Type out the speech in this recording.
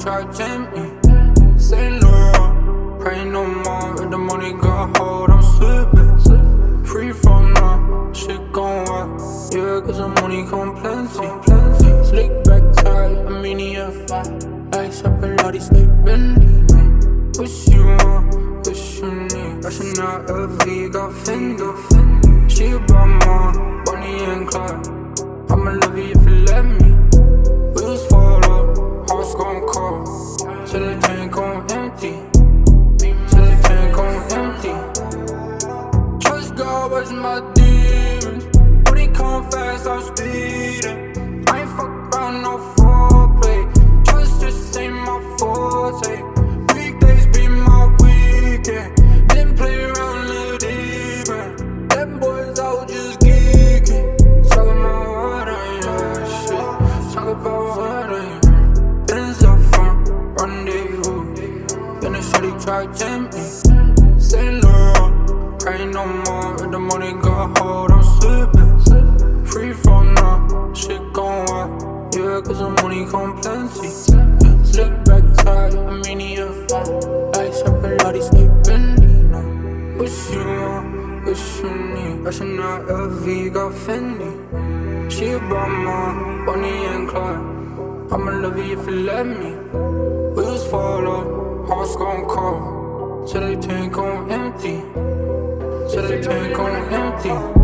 try to tempt me. Saint Laurent, pray no more. If the money got hold, I'm slipping. Free from now, shit gon' wild. Yeah, cause the money come plenty. Slick back tie, I'm in the F5. Ice up a lot, stay bendy. Wish you want, wish you need. Rushing out LV, got Fender. She brought more, Bonnie and Clyde. I'ma love you if you let me. Wheels fall up, hearts gon' cold. Till the tank gon' empty. Till the tank gon' empty. Trust God, watch my demons. When he come fast, I'm speeding. I ain't fuck around no foreplay. Trust just ain't my forte. Weekdays be my weekend. Didn't play around little deeper. Them boys out just geeking. Talk about what I am, shit. Talk about what I am. Benz up front, rendezvous. Then the shorty try to tempt me. Saint Laurent, pray no more. If the money got hold, I'm slipping. Free from now, shit gon' wild. Yeah, cause the money come plenty. Slick back tie, I'm in the F5. Ice up a lot, stay bendy. Wish you want, wish you need. Rushing out LV, got Fendi. She brought more, Bonnie and Clyde. I'ma love you if you let me. Wheels fall up, hearts gon' cold. Till the tank gon' empty. Till the tank gon' empty.